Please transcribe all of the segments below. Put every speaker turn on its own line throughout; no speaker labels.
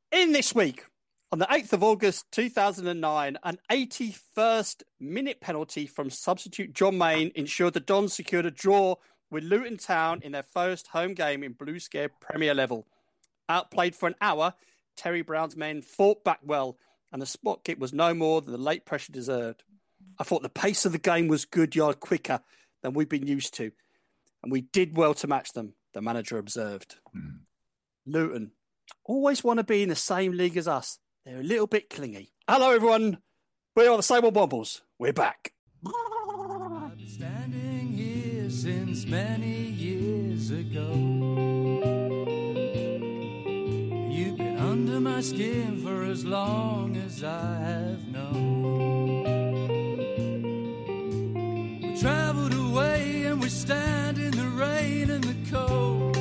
In this week, on the 8th of August 2009, an 81st minute penalty from substitute John Main ensured the Dons secured a draw with Luton Town in their first home game in Blue Scare Premier Level. Outplayed for an hour, Terry Brown's men fought back well, and the spot kick was no more than the late pressure deserved. I thought the pace of the game was good yard quicker than we've been used to, and we did well to match them, the manager observed. Luton always want to be in the same league as us. They're a little bit clingy. Hello, everyone. We are the Sable Wombles. We're back.
I've been standing here since many years ago. You've been under my skin for as long as I have known. We travelled away and we stand in the rain and the cold.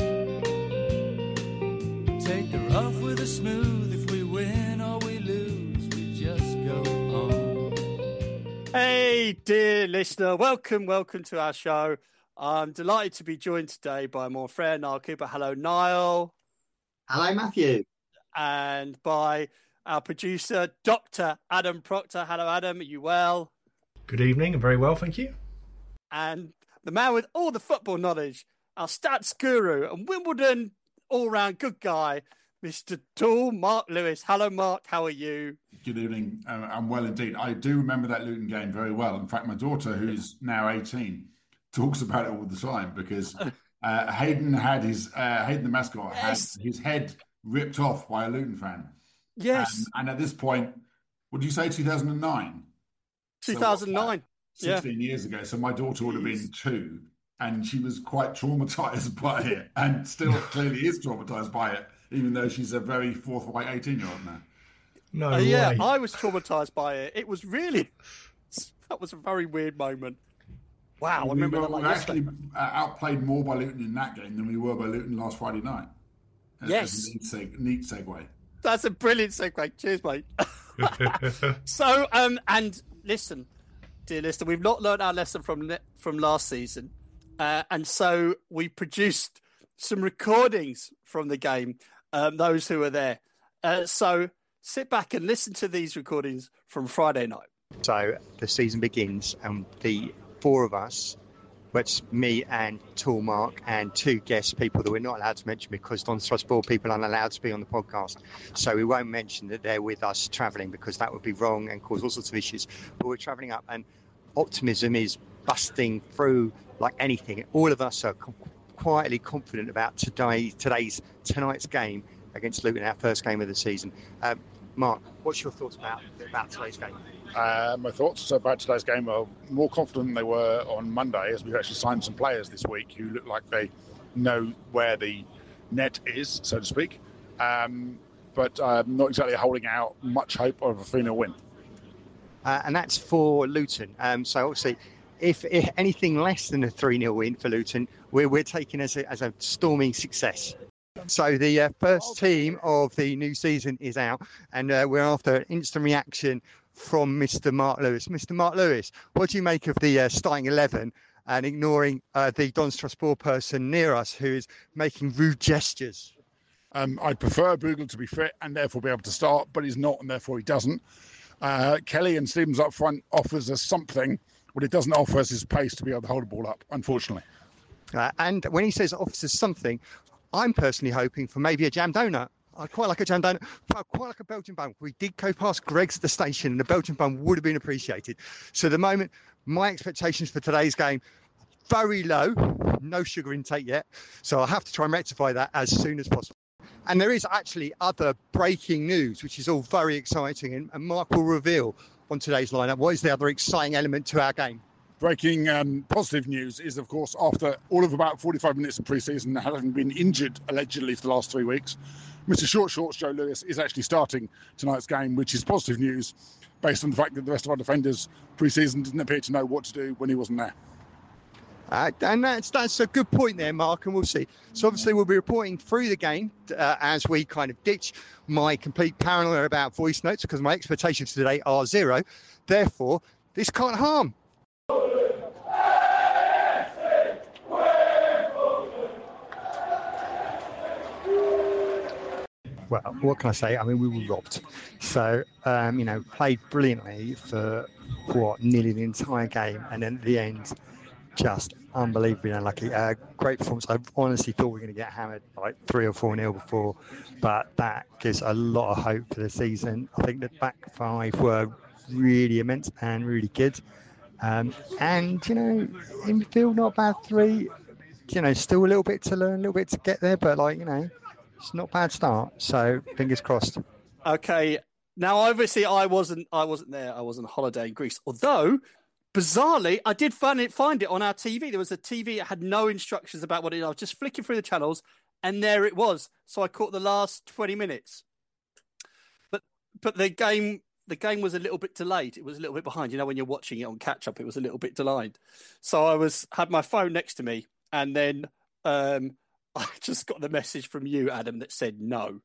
Take the rough with the smooth. If we win or we lose, we just go on.
Hey, dear listener. Welcome to our show. I'm delighted to be joined today by my friend Niall Cooper. Hello, Niall.
Hello, Matthew.
And by our producer, Dr. Adam Proctor. Hello, Adam. Are you well?
Good evening. I'm very well, thank you.
And the man with all the football knowledge, our stats guru and Wimbledon all-round good guy, Mr. Tall Mark Lewis. Hello, Mark. How are you?
Good evening. I'm well indeed. I do remember that Luton game very well. In fact, my daughter, who's now 18, talks about it all the time because Hayden the mascot,
Yes.
had his head ripped off by a Luton fan.
Yes.
And at this point, what did you say, 2009?
2009.
So, 16 years ago. So my daughter would have been 2. And she was quite traumatised by it and still clearly is traumatised by it, even though she's a very forthright 18-year-old now.
No
yeah,
way.
I was traumatised by it. It was really... That was a very weird moment. Wow, I remember that
we
like
were
yesterday.
actually outplayed more by Luton in that game than we were by Luton last Friday night.
Yes.
As a neat segue.
That's a brilliant segue. Cheers, mate. So, and listen, dear listener, we've not learned our lesson from last season. And so we produced some recordings from the game, those who were there. So sit back and listen to these recordings from Friday night.
So the season begins and the four of us, which me and Tall Mark and 2 guest people that we're not allowed to mention because Don Strasbourg people aren't allowed to be on the podcast. So we won't mention that they're with us travelling because that would be wrong and cause all sorts of issues. But we're travelling up and optimism is busting through like anything. All of us are quietly confident about tonight's game against Luton, our first game of the season. Mark, what's your thoughts about today's game?
My thoughts about today's game are more confident than they were on Monday, as we've actually signed some players this week who look like they know where the net is, so to speak. But I'm not exactly holding out much hope of a 3-0 win.
And that's for Luton. So obviously, if anything less than a 3-0 win for Luton, we're taking as a storming success. So the first team of the new season is out, and we're after an instant reaction from Mr. Mark Lewis. Mr. Mark Lewis, what do you make of the starting 11 and ignoring the Don Strasbourg person near us who is making rude gestures?
I'd prefer Bogle to be fit and therefore be able to start, but he's not, and therefore he doesn't. Kelly and Stevens up front offers us something. What it doesn't offer us is pace to be able to hold the ball up, unfortunately.
And when he says offers us something, I'm personally hoping for maybe a jam donut. I quite like a jam donut. I quite like a Belgian bun. We did go past Greg's at the station and the Belgian bun would have been appreciated. So at the moment, my expectations for today's game, very low. No sugar intake yet. So I'll have to try and rectify that as soon as possible. And there is actually other breaking news, which is all very exciting. And Mark will reveal on today's lineup what is the other exciting element to our game.
Breaking positive news is, of course, after all of about 45 minutes of pre-season, having been injured allegedly for the last 3 weeks, Mr. Shorts, Joe Lewis, is actually starting tonight's game, which is positive news based on the fact that the rest of our defenders pre-season didn't appear to know what to do when he wasn't there.
And that's a good point there, Mark, and we'll see. So obviously we'll be reporting through the game as we kind of ditch my complete paranoia about voice notes because my expectations today are 0. Therefore, this can't harm. well, what can I say? I mean, we were robbed. So, played brilliantly for nearly the entire game, and then at the end, just unbelievably unlucky. Great performance. I honestly thought we were going to get hammered like 3 or 4-0 before, but that gives a lot of hope for the season. I think the back five were really immense and really good. In midfield, not bad 3. Still a little bit to learn, a little bit to get there, but it's not a bad start. So fingers crossed.
Okay. Now, obviously, I wasn't there. I was on holiday in Greece. Although, bizarrely, I did find it on our TV. There was a TV that had no instructions about what it is. I was just flicking through the channels, and there it was. So I caught the last 20 minutes. But the game was a little bit delayed. It was a little bit behind. When you're watching it on catch up, it was a little bit delayed. So I had my phone next to me, and then I just got the message from you, Adam, that said no.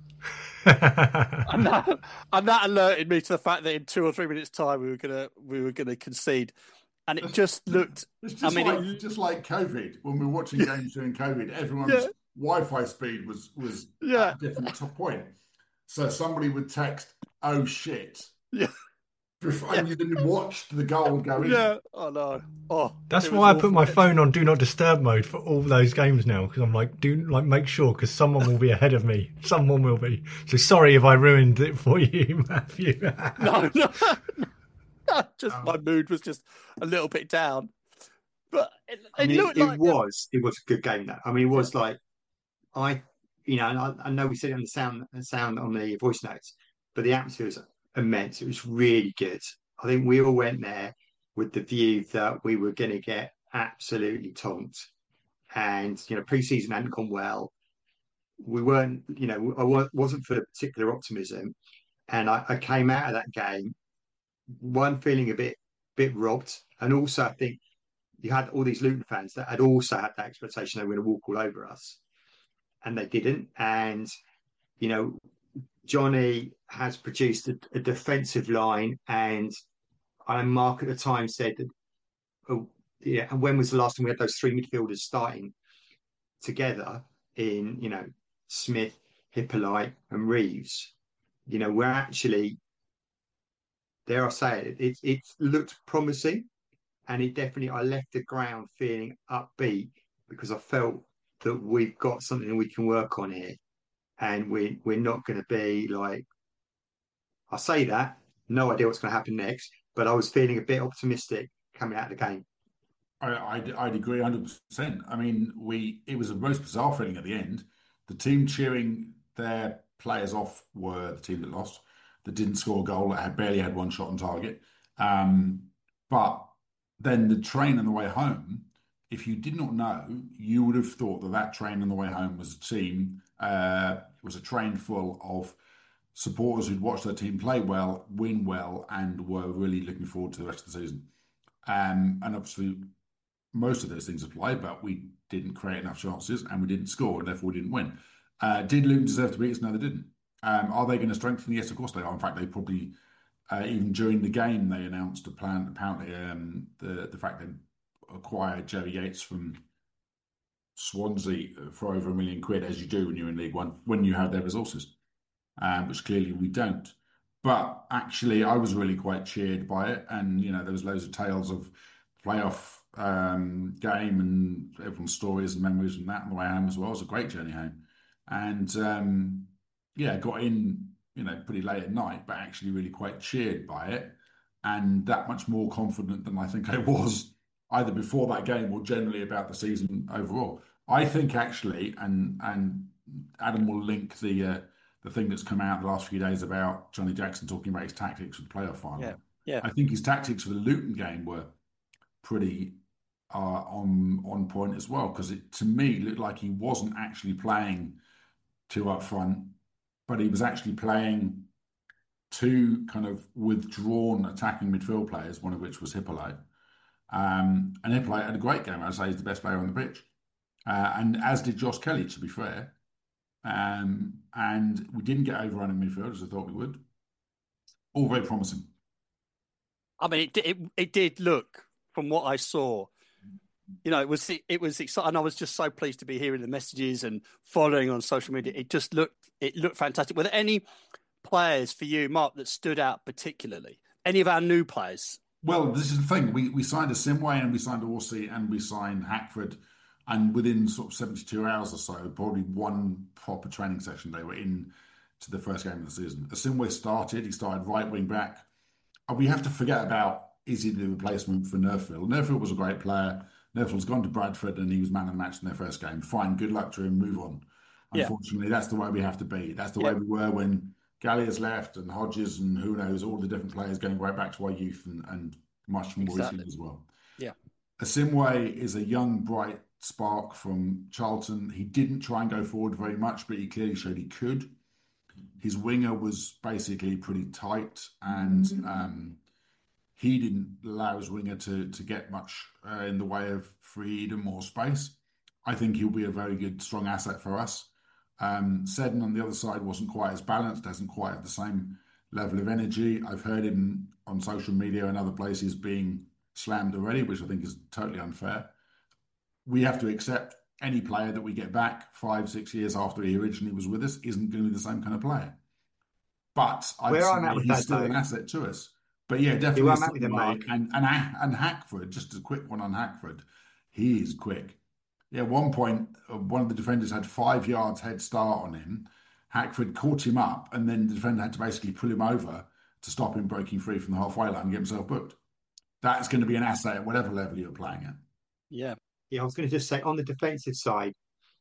and that alerted me to the fact that in 2 or 3 minutes' time we were gonna concede, and it just looked.
It's just just like COVID when we were watching games during COVID. Everyone's Wi-Fi speed was at a different point. So somebody would text, "Oh shit!"
Yeah.
And you didn't watch the goal go in.
Yeah. Oh no. Oh.
That's why I put my phone on Do Not Disturb mode for all those games now, because I'm like, make sure, because someone will be ahead of me. Someone will be. So sorry if I ruined it for you, Matthew.
No. Just my mood was just a little bit down. But it
was a good game. Though. I mean, it was like I know we said it on the sound on the voice notes, but the atmosphere was immense. It was really good. I think we all went there with the view that we were going to get absolutely tonked, and pre-season hadn't gone well. We weren't, I wasn't full of particular optimism, and I came out of that game feeling a bit robbed, and also I think you had all these Luton fans that had also had that expectation they were going to walk all over us, and they didn't. And Johnny has produced a defensive line, and Mark at the time said that, and when was the last time we had those 3 midfielders starting together in, Smith, Hippolyte and Reeves? We're actually, dare I say it looked promising, and I left the ground feeling upbeat because I felt that we've got something we can work on here. And we're not going to be like, I say that, no idea what's going to happen next, but I was feeling a bit optimistic coming out of the game.
I'd agree 100%. I mean, it was a most bizarre feeling at the end. The team cheering their players off were the team that lost, that didn't score a goal, that barely had one shot on target. But then the train on the way home, if you did not know, you would have thought that train on the way home was a team. It was a train full of supporters who'd watched their team play well, win well, and were really looking forward to the rest of the season. And obviously, most of those things apply, but we didn't create enough chances and we didn't score, and therefore we didn't win. Did Luton deserve to beat us? No, they didn't. Are they going to strengthen? Yes, of course they are. In fact, they probably, even during the game, they announced a plan. Apparently, the fact they acquired Joey Yates from Swansea for over £1 million, as you do when you're in League One, when you have their resources, which clearly we don't. But actually, I was really quite cheered by it, and there was loads of tales of playoff game and everyone's stories and memories from that on the way home as well. It was a great journey home, and got in pretty late at night, but actually really quite cheered by it, and that much more confident than I think I was either before that game or generally about the season overall. I think actually, and Adam will link the thing that's come out the last few days about Johnny Jackson talking about his tactics for the playoff final.
Yeah.
I think his tactics for the Luton game were pretty on point as well, because it to me looked like he wasn't actually playing 2 up front, but he was actually playing 2 kind of withdrawn attacking midfield players, one of which was Hippolyte. And Hippolyte had a great game. I'd say he's the best player on the pitch. And as did Josh Kelly, to be fair. And we didn't get overrun in midfield as I thought we would. All very promising.
I mean, it did look, from what I saw, you know, it was exciting. I was just so pleased to be hearing the messages and following on social media. It looked fantastic. Were there any players for you, Mark, that stood out particularly? Any of our new players?
Well, this is the thing. We signed Asimwe and we signed Orsi and we signed Hackford, and within sort of 72 hours or so, probably one proper training session, they were in to the first game of the season. Asimwe started. He started right wing back. And we have to forget about, is he the replacement for Nerfield? Nerfield was a great player. Nerfield's gone to Bradford and he was man of the match in their first game. Fine, good luck to him, move on. Unfortunately, that's the way we have to be. That's the way we were when Gallia's left and Hodges and who knows, all the different players going right back to our youth and much more recently as well.
Yeah.
Asimwe is a young, bright spark from Charlton. He didn't try and go forward very much, but he clearly showed he could. His winger was basically pretty tight, and he didn't allow his winger to get much in the way of freedom or space. I think he'll be a very good, strong asset for us. Seddon on the other side wasn't quite as balanced, doesn't quite have the same level of energy. I've heard him on social media and other places being slammed already, which I think is totally unfair. We have to accept any player that we get back 5-6 years after he originally was with us isn't going to be the same kind of player. But I'd say he's still an asset to us. But yeah, definitely. And Hackford, just a quick one on Hackford, he is quick. Yeah, at one point, one of the defenders had 5 yards head start on him. Hackford caught him up, and then the defender had to basically pull him over to stop him breaking free from the halfway line and get himself booked. That's going to be an asset at whatever level you're playing at.
Yeah.
Yeah, I was going to just say, on the defensive side,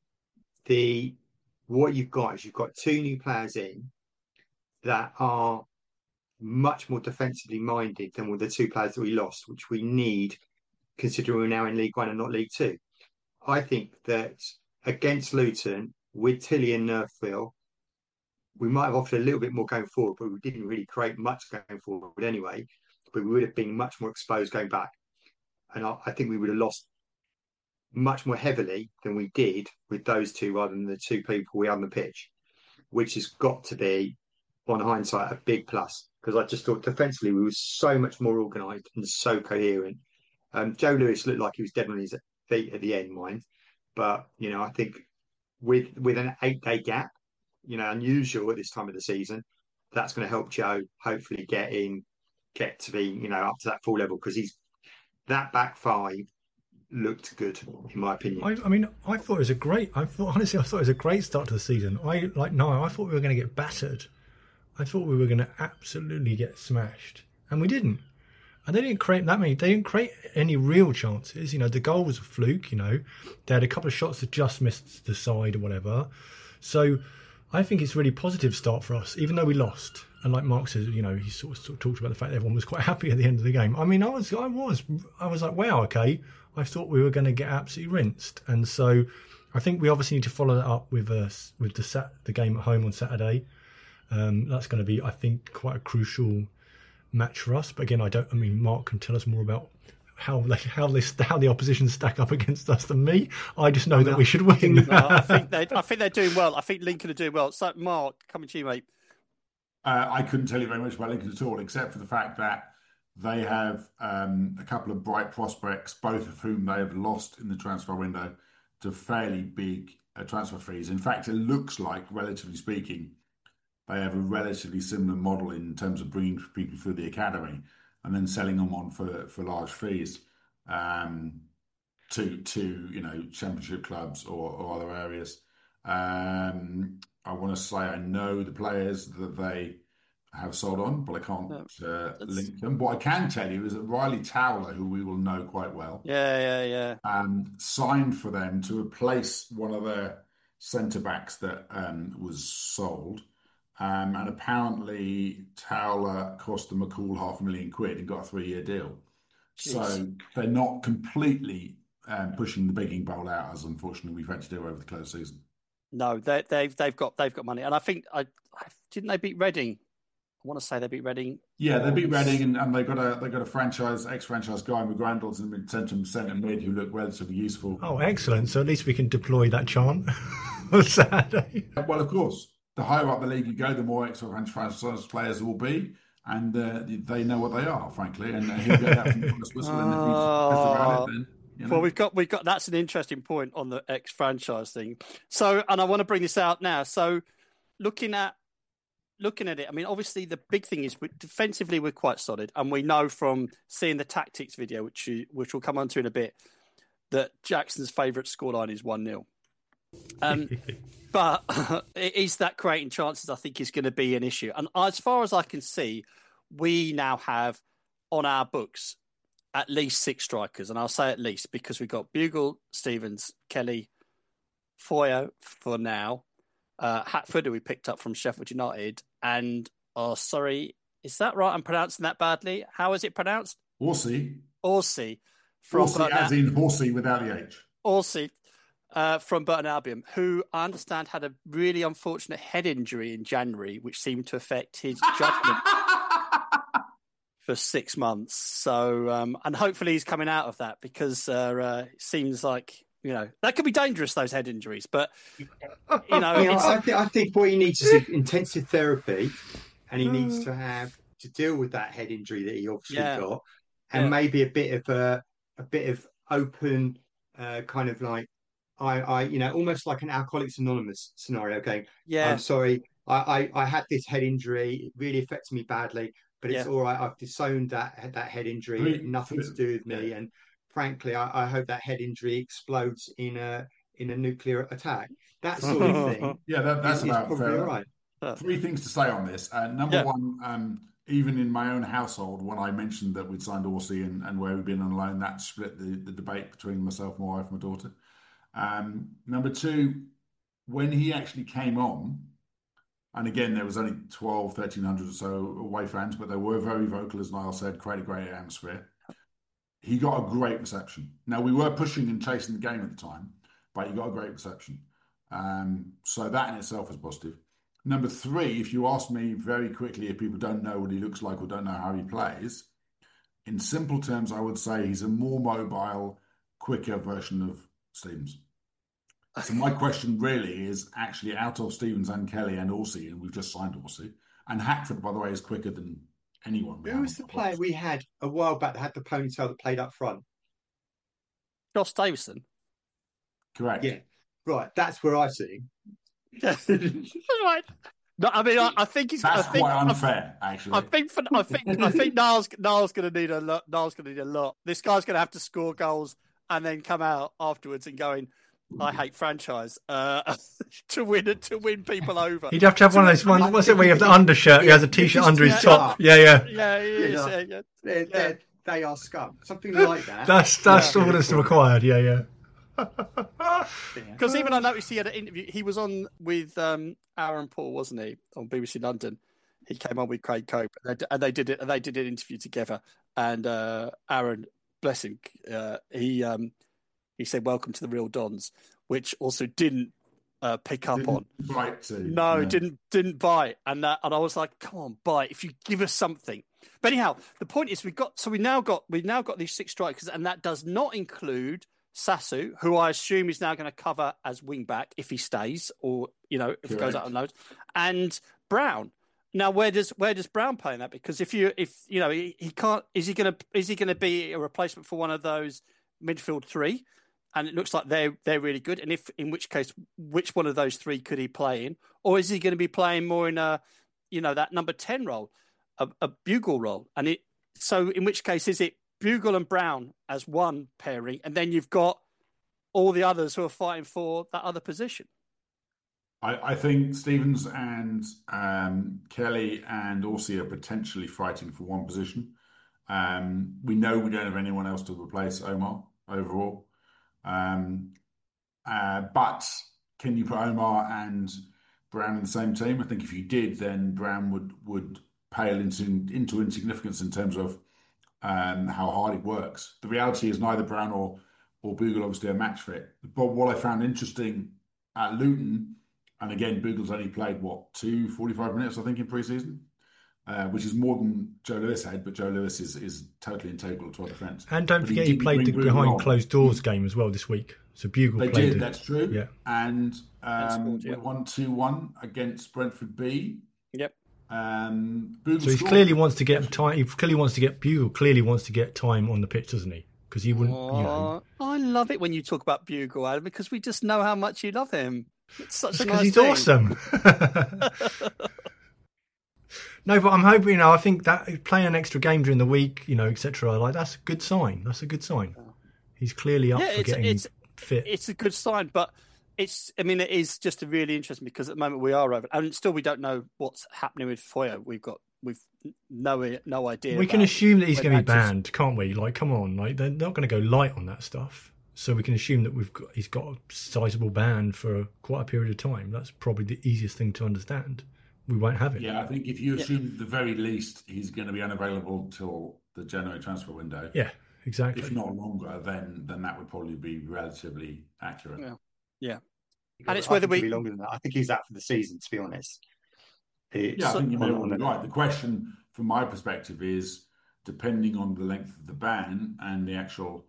what you've got is you've got 2 new players in that are much more defensively minded than with the 2 players that we lost, which we need, considering we're now in League One and not League Two. I think that against Luton, with Tilly and Nerfield, we might have offered a little bit more going forward, but we didn't really create much going forward anyway. But we would have been much more exposed going back. And I think we would have lost much more heavily than we did with those 2 rather than the 2 people we had on the pitch, which has got to be, on hindsight, a big plus. Because I just thought defensively we were so much more organised and so coherent. Joe Lewis looked like he was dead on his feet at the end, mind. But, you know, I think with an 8-day gap, you know, unusual at this time of the season, that's going to help Joe hopefully get to be, you know, up to that full level, because that back 5 looked good, in my opinion.
I thought it was a great start to the season. I thought we were going to get battered. I thought we were going to absolutely get smashed, and we didn't. And they didn't create that many. They didn't create any real chances. You know, the goal was a fluke. You know, they had a couple of shots that just missed the side or whatever. So I think it's a really positive start for us, even though we lost. And like Mark says, you know, he sort of talked about the fact that everyone was quite happy at the end of the game. I mean, I was like, wow, okay. I thought we were going to get absolutely rinsed, and so I think we obviously need to follow that up with the game at home on Saturday. That's going to be, I think, quite a crucial match for us. But again, Mark can tell us more about how the opposition stack up against us than me. I just know that we should win.
I think they're doing well. I think Lincoln are doing well. So, Mark, coming to you, mate.
I couldn't tell you very much about Lincoln at all, except for the fact that they have a couple of bright prospects, both of whom they have lost in the transfer window to fairly big transfer fees. In fact, it looks like, relatively speaking, they have a relatively similar model in terms of bringing people through the academy and then selling them on for large fees to you know, championship clubs or other areas. I want to say I know the players that they have sold on, but I can't link them. What I can tell you is that Riley Towler, who we will know quite well, signed for them to replace one of their centre-backs that was sold. And apparently Towler cost them a cool £500,000 and got a 3-year deal. Jeez. So they're not completely pushing the begging bowl out, as unfortunately we've had to do over the close season. No,
they've got money, and I think didn't they beat Reading? I want to say they beat Reading.
Yeah, they beat Reading, and they got a ex-franchise guy with Grandals and centre mid who looked relatively useful.
Oh, excellent! So at least we can deploy that chant on Saturday.
Well, of course, the higher up the league you go, the more ex-franchise players there will be, and they know what they are, frankly, and he'll get that from the first whistle. And if he's about it, then
Well, we've got that's an interesting point on the ex-franchise thing. So, and I want to bring this out now. So, looking at it, I mean, obviously the big thing is defensively we're quite solid, and we know from seeing the tactics video, which we'll come on to in a bit, that Jackson's favourite scoreline is 1-0. But is that creating chances? I think is going to be an issue. And as far as I can see, we now have on our books at least 6 strikers, and I'll say at least because we've got Bugle, Stevens, Kelly, Foyo for now, Hatford, who we picked up from Sheffield United, and sorry, is that right? I'm pronouncing that badly. How is it pronounced?
Horsey.
From
Horsey, as in Horsey without the H.
Horsey from Burton Albion, who I understand had a really unfortunate head injury in January, which seemed to affect his judgment for 6 months. So, and hopefully he's coming out of that because it seems like, that could be dangerous, those head injuries. But,
I think what he needs is intensive therapy, and he needs to have to deal with that head injury that he obviously got, and maybe a bit of open kind of like, almost like an Alcoholics Anonymous scenario going, I'm sorry, I had this head injury, it really affected me badly, but it's all right, I've disowned that head injury, nothing to do with me, and frankly, I hope that head injury explodes in a nuclear attack. That sort of thing.
Yeah, that's about fair.
Right.
3 things to say on this. Number one, even in my own household, when I mentioned that we'd signed Horsey and where we'd been on loan, that split the debate between myself, my wife, and my daughter. Number 2, when he actually came on, and again, there was only 1,300 or so away fans, but they were very vocal, as Niall said, created a great atmosphere. He got a great reception. Now, we were pushing and chasing the game at the time, but he got a great reception. So that in itself is positive. Number 3, if you ask me very quickly, if people don't know what he looks like or don't know how he plays, in simple terms, I would say he's a more mobile, quicker version of Stevens. So my question really is actually out of Stevens and Kelly and Horsey, and we've just signed Horsey. And Hackford, by the way, is quicker than anyone.
Who was the player we had a while back that had the ponytail that played up front?
Josh Davison.
Correct.
Yeah, right. That's where I see him.
Right. No, I mean, I think he's.
That's quite unfair, actually.
I think Niall's going to need a lot. Niall's going to need a lot. This guy's going to have to score goals and then come out afterwards and going, I hate franchise to win people over.
He'd have to have one of those ones. What's it where you have the undershirt? He has a t-shirt under his top. Yeah.
They are scum. Something like that.
That's all that's required. Yeah.
Because even I noticed he had an interview. He was on with Aaron Paul, wasn't he, on BBC London? He came on with Craig Cope, and they did an interview together. And Aaron, bless him, he said, "Welcome to the Real Dons," which also didn't pick up on. Didn't bite, and I was like, "Come on, bite! If you give us something." But anyhow, the point is, we've now got these 6 strikers, and that does not include Sasu, who I assume is now going to cover as wing back if he stays, or if he goes out on loan, and Brown. Now, where does Brown play in that? Because if he can't, is he going to be a replacement for one of those midfield 3? And it looks like they're really good. And in which case, which one of those 3 could he play in? Or is he going to be playing more in that number 10 role, a Bugle role? And so in which case, is it Bugle and Brown as one pairing, and then you've got all the others who are fighting for that other position?
I think Stevens and Kelly and Horsey are potentially fighting for one position. We know we don't have anyone else to replace Omar overall. But can you put Omar and Brown in the same team? I think if you did, then Brown would pale into insignificance in terms of how hard it works. The reality is neither Brown or Bugle obviously are match fit. But what I found interesting at Luton, and again, Bugle's only played 45 minutes, I think, in pre-season, which is more than Joe Lewis had, but Joe Lewis is totally integral to our defence.
And don't forget he played the behind closed doors game as well this week. So Bugle
they
played
did, that's true.
Yeah.
And we won 2-1 against Brentford B.
Yep.
Bugle
so he clearly wants to get time. He clearly wants to get Bugle. Clearly wants to get time on the pitch, doesn't he? because he wouldn't. You know,
I love it when you talk about Bugle, Adam, because we just know how much you love him. It's such a nice
he's
thing.
awesome. No, but I'm hoping. You know, I think that playing an extra game during the week, you know, etc. Like that's a good sign. That's a good sign. He's clearly up for getting fit.
It's a good sign, but I mean, it is just really interesting because at the moment we are over, and still we don't know what's happening with Foyo. We've no idea.
We can assume that he's going to be banned, can't we? Like, come on, like they're not going to go light on that stuff. So we can assume that he's got a sizable ban for quite a period of time. That's probably the easiest thing to understand. We won't have it.
Yeah, I think if you assume at the very least he's going to be unavailable till the January transfer window.
Yeah, exactly.
If not longer, then that would probably be relatively accurate.
Yeah. And it's whether
be longer than that. I think he's out for the season, to be honest.
I think you may well be right. The question, from my perspective, is depending on the length of the ban and the actual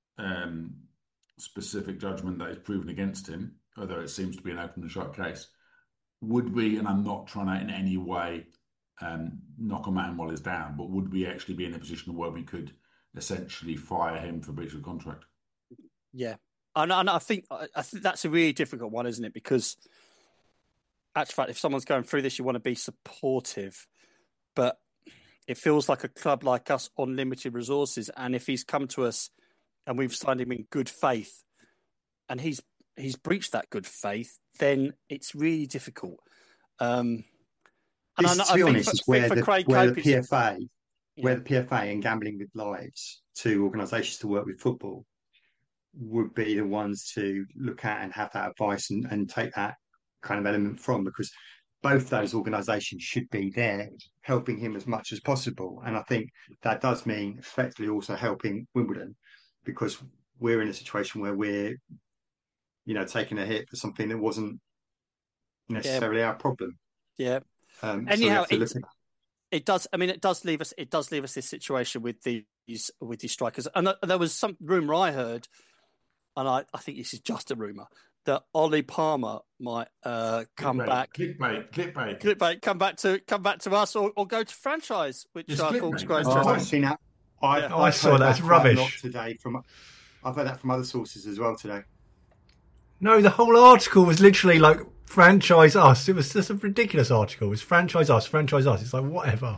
specific judgment that is proven against him, although it seems to be an open and shut case, would we, and I'm not trying to in any way knock a man while he's down, but would we actually be in a position where we could essentially fire him for breach of contract?
Yeah. And I think that's a really difficult one, isn't it? Because, actually, fact, if someone's going through this, you want to be supportive. But it feels like a club like us on limited resources. And if he's come to us and we've signed him in good faith and he's breached that good faith, then it's really difficult.
To be honest, where the PFA and Gambling with Lives, two organisations to work with football, would be the ones to look at and have that advice and take that kind of element from, because both those organisations should be there helping him as much as possible. And I think that does mean effectively also helping Wimbledon, because we're in a situation where we're, you know, taking a hit for something that wasn't necessarily our problem.
Yeah. Anyhow, it does. I mean, it does leave us this situation with these strikers. And there was some rumour I heard, and I think this is just a rumour, that Ollie Palmer might come back. Clickbait. Come back to us, or go to franchise, which I thought was quite interesting.
I've seen that.
I saw that. It's rubbish.
I've heard that from other sources as well today.
No, the whole article was literally like franchise us. It was just a ridiculous article. It was franchise us. It's like whatever.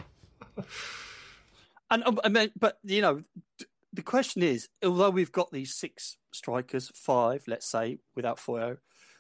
And I mean, but you know, the question is, although we've got these 6 strikers, 5, let's say, without Foyo,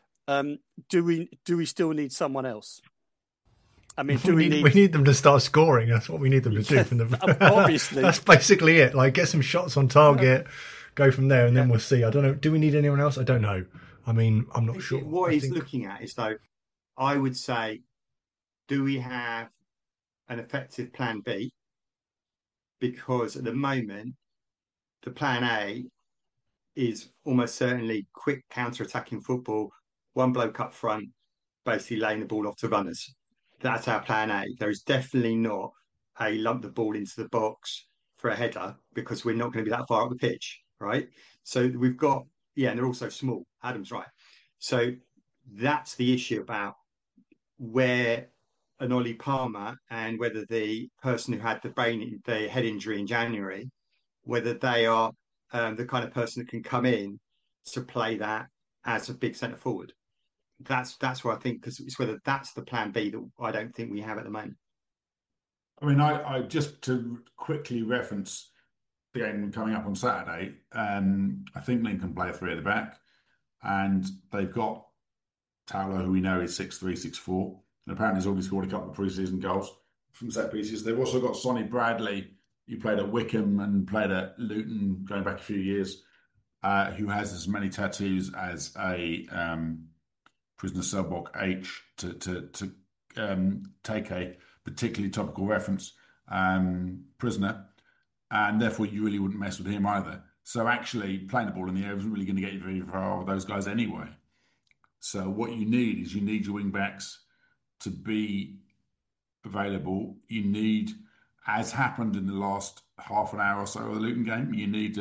do we still need someone else? I mean, we
need them to start scoring. That's what we need them to do. From the
obviously,
that's basically it. Like, get some shots on target, go from there, and then we'll see. I don't know. Do we need anyone else? I don't know. I mean, I'm not sure.
What he's looking at is, though, I would say, do we have an effective plan B? Because at the moment, the plan A is almost certainly quick counter-attacking football, one bloke up front, basically laying the ball off to runners. That's our plan A. There is definitely not a lump the ball into the box for a header, because we're not going to be that far up the pitch, right? So we've got, and they're also small. Adam's right. So that's the issue about where an Ollie Palmer and whether the person who had the head injury in January, whether they are the kind of person that can come in to play that as a big centre forward. That's where I think, because it's whether that's the plan B that I don't think we have at the moment.
I mean, I just to quickly reference the game coming up on Saturday, I think Lincoln play 3 at the back, and they've got Towler, who we know is 6'3", 6'4", and apparently has already scored a couple of pre-season goals from set pieces. They've also got Sonny Bradley, who played at Wickham and played at Luton going back a few years, who has as many tattoos as a prisoner cell block H, to take a particularly topical reference, prisoner, and therefore you really wouldn't mess with him either. So actually playing the ball in the air isn't really going to get you very far with those guys anyway. So what you need is your wing backs to be available. You need, as happened in the last half an hour or so of the Luton game, you need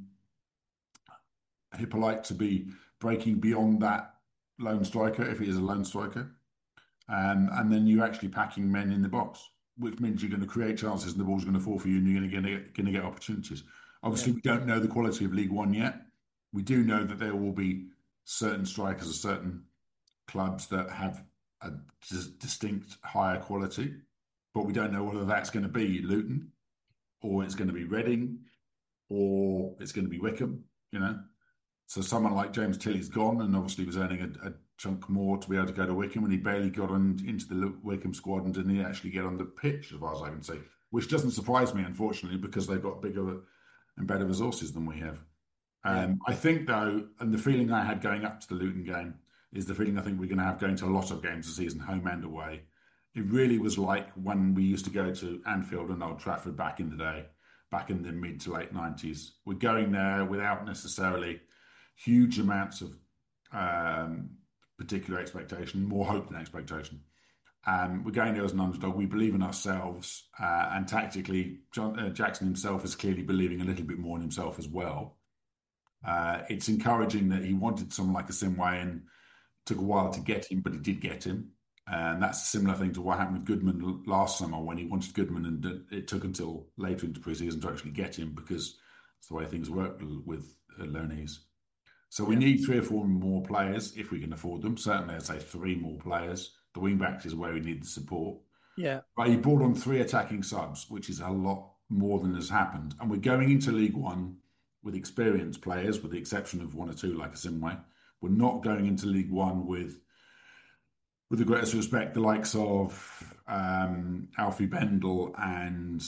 Hippolyte to be breaking beyond that lone striker, if he is a lone striker. And then you're actually packing men in the box, which means you're going to create chances and the ball's going to fall for you and you're going to get opportunities. Obviously, we don't know the quality of League One yet. We do know that there will be certain strikers or certain clubs that have a distinct higher quality, but we don't know whether that's going to be Luton or it's going to be Reading or it's going to be Wycombe, So someone like James Tilley's gone and obviously was earning a chunk more to be able to go to Wycombe, and he barely got into the Wycombe squad and didn't actually get on the pitch, as far as I can see, which doesn't surprise me, unfortunately, because they've got bigger and better resources than we have. I think, though, and the feeling I had going up to the Luton game is the feeling I think we're going to have going to a lot of games this season, home and away. It really was like when we used to go to Anfield and Old Trafford back in the day, back in the mid to late 90s. We're going there without necessarily huge amounts of particular expectation, more hope than expectation. We're going there as an underdog. We believe in ourselves, and tactically, Jackson himself is clearly believing a little bit more in himself as well. It's encouraging that he wanted someone like Asimwe and took a while to get him, but he did get him. And that's a similar thing to what happened with Goodman last summer when he wanted Goodman, and it took until later into pre-season to actually get him because it's the way things work with Lonese. So we need 3 or 4 more players if we can afford them. Certainly, I'd say 3 more players. The wing-backs is where we need the support.
Yeah.
But he brought on 3 attacking subs, which is a lot more than has happened. And we're going into League One with experienced players, with the exception of 1 or 2 like Asimwe. We're not going into League One with the greatest respect, the likes of Alfie Bendel and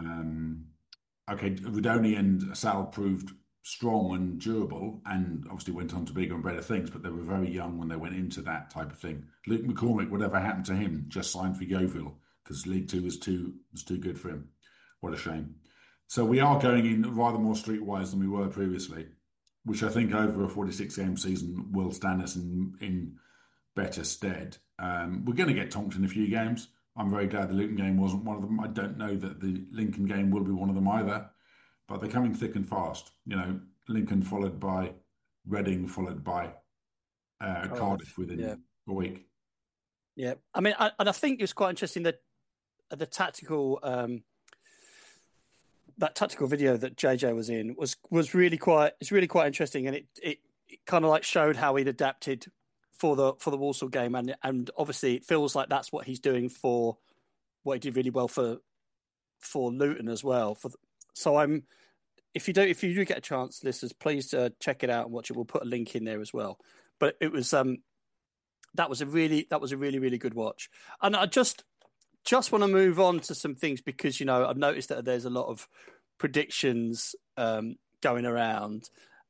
Rudoni and Sal proved strong and durable, and obviously went on to bigger and better things, but they were very young when they went into that type of thing. Luke McCormick, whatever happened to him, just signed for Yeovil because League Two was too good for him. What a shame. So we are going in rather more streetwise than we were previously, which I think over a 46-game season will stand us in better stead. We're going to get tonked in a few games. I'm very glad the Luton game wasn't one of them. I don't know that the Lincoln game will be one of them either, but they're coming thick and fast. Lincoln followed by Reading, followed by Cardiff within a week.
Yeah, I mean, and I think it was quite interesting that the tactical that tactical video that JJ was in was really quite interesting, and it kind of like showed how he'd adapted for the Walsall game, and obviously it feels like that's what he's doing for what he did really well for Luton as well. If you do get a chance, listeners, please check it out and watch it. We'll put a link in there as well. But it was that was a really really good watch, and I just want to move on to some things because I've noticed that there's a lot of predictions going around.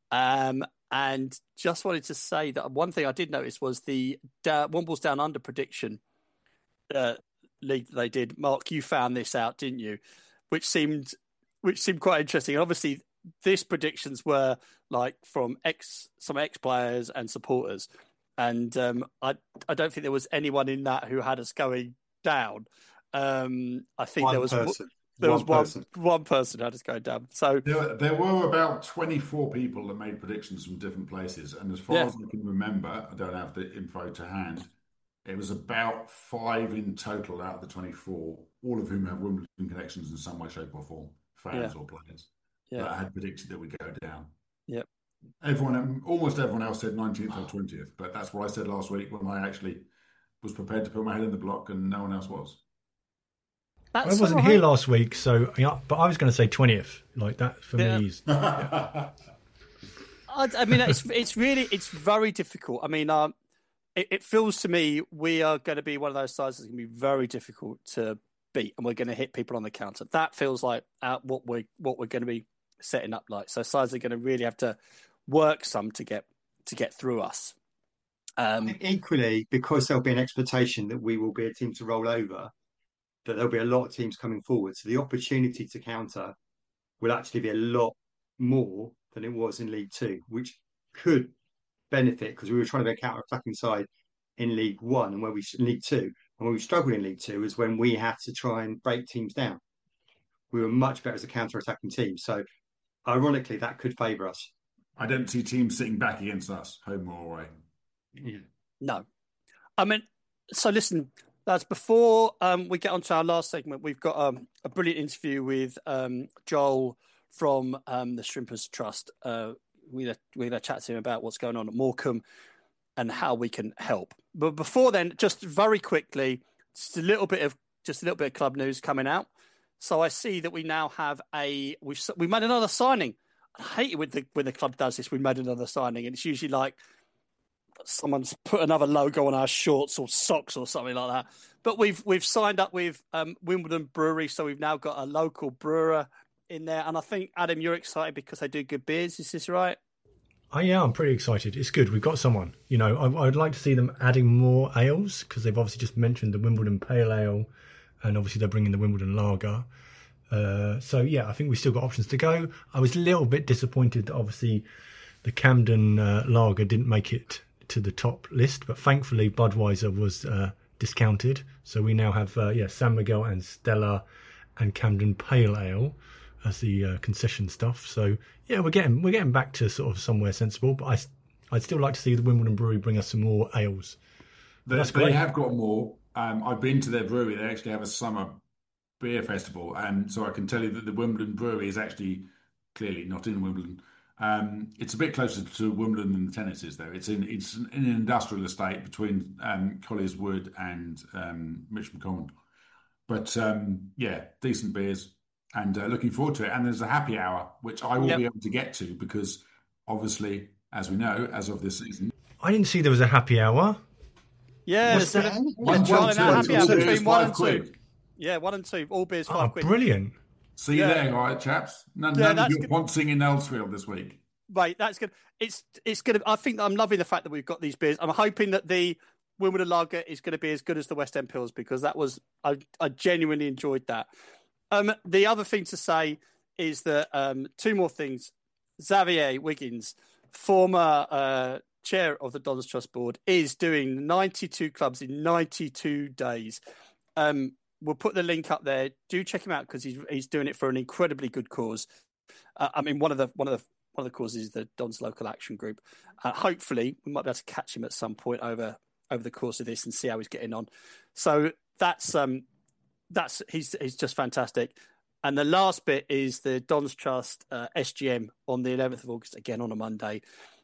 And just wanted to say that one thing I did notice was the One Balls Down Under prediction league they did. Mark, you found this out, didn't you? Which seemed quite interesting. And obviously, these predictions were like from some ex-players and supporters. And I don't think there was anyone in that who had us going down. I think there was one person who had us going down. So
there were about 24 people that made predictions from different places, and as far as I can remember, I don't have the info to hand. It was about 5 in total out of the 24, all of whom have Wimbledon connections in some way, shape, or form, fans or players. That had predicted that we'd go down.
Yep.
Almost everyone else said 19th or 20th, but that's what I said last week when I actually was prepared to put my head in the block, and no one else was.
I wasn't here last week, so but I was going to say 20th. Like that for me is.
I mean, it's very difficult. I mean, it feels to me we are going to be one of those sides that's going to be very difficult to beat, and we're going to hit people on the counter. That feels like what we're going to be setting up like. So sides are going to really have to work some to get through us.
Equally, because there'll be an expectation that we will be a team to roll over, that there'll be a lot of teams coming forward. So the opportunity to counter will actually be a lot more than it was in League Two, which could benefit because we were trying to be a counter-attacking side in League One, and League Two, and where we struggled in League Two is when we had to try and break teams down. We were much better as a counter-attacking team. So ironically, that could favour us.
I don't see teams sitting back against us, home or away.
Yeah.
No. I mean, so listen, lads, before we get on to our last segment, we've got a brilliant interview with Joel from the Shrimpers Trust. We had a chat to him about what's going on at Morecambe and how we can help. But before then, just very quickly, just a little bit of club news coming out. So I see that we now have we made another signing. I hate it when the club does this. We made another signing, and it's usually like someone's put another logo on our shorts or socks or something like that. But we've signed up with Wimbledon Brewery, so we've now got a local brewer in there. And I think, Adam, you're excited because they do good beers. Is this right?
Yeah, I'm pretty excited. It's good. We've got someone. You know, I'd like to see them adding more ales because they've obviously just mentioned the Wimbledon Pale Ale, and obviously they're bringing the Wimbledon Lager. So yeah, I think we've still got options to go. I was a little bit disappointed that obviously the Camden Lager didn't make it to the top list, but thankfully Budweiser was discounted. So we now have San Miguel and Stella and Camden Pale Ale as the concession stuff. So yeah, we're getting back to sort of somewhere sensible. But I'd still like to see the Wimbledon Brewery bring us some more ales.
They have got more. I've been to their brewery. They actually have a summer beer festival, and so I can tell you that the Wimbledon Brewery is actually clearly not in Wimbledon. It's a bit closer to Wimbledon than the tennis is, though. It's in an industrial estate between Colliers Wood and Richmond Common. But yeah, decent beers, and looking forward to it. And there's a happy hour, which I will be able to get to because, obviously, as we know, as of this season,
I didn't see there was a happy hour.
Yeah, there's
happy
hour between 1 and 2.
£2.
Yeah, 1 and 2. All beers £5.
Brilliant.
See you there, all right, chaps. None of you poncing in Earlsfield this week.
Right, that's good. It's good. I think I'm loving the fact that we've got these beers. I'm hoping that the Wimbledon Lager is going to be as good as the West End Pils because that was I genuinely enjoyed that. The other thing to say is that 2 more things. Xavier Wiggins, former chair of the Dons Trust Board, is doing 92 clubs in 92 days. We'll put the link up there. Do check him out because he's doing it for an incredibly good cause. I mean, one of the causes is the Dons Local Action Group. Hopefully, we might be able to catch him at some point over the course of this and see how he's getting on. So that's he's just fantastic. And the last bit is the Dons Trust SGM on the 11th of August, again on a Monday,